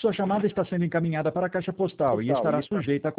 Sua chamada está sendo encaminhada para a caixa postal e estará sujeita a